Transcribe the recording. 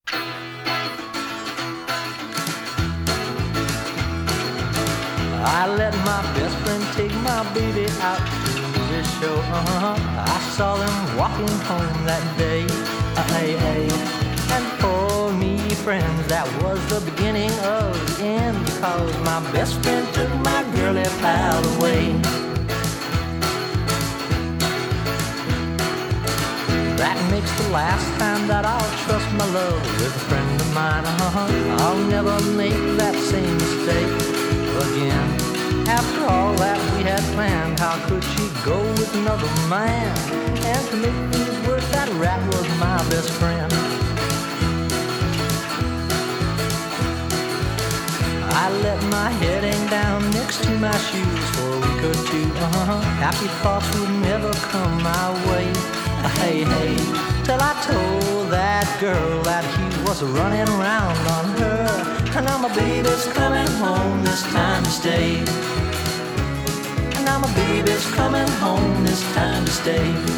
I let my best friend take my baby out to the show. I saw them walking home that day. Hey, hey. And for me, friends, that was the beginning of the end, because my best friend took my girly pal away. That makes the last time that I'll trust my love with a friend of mine. I'll never make that same mistake again. After all that we had planned, how could she go with another man? And to make things worse, that rat was my best friend. I let my head hang down next to my shoes for a week or two. Happy thoughts would never come my way. Hey, hey, till I told that girl that he was running around on her. And now my baby's coming home this time to stay. And now my baby's coming home this time to stay.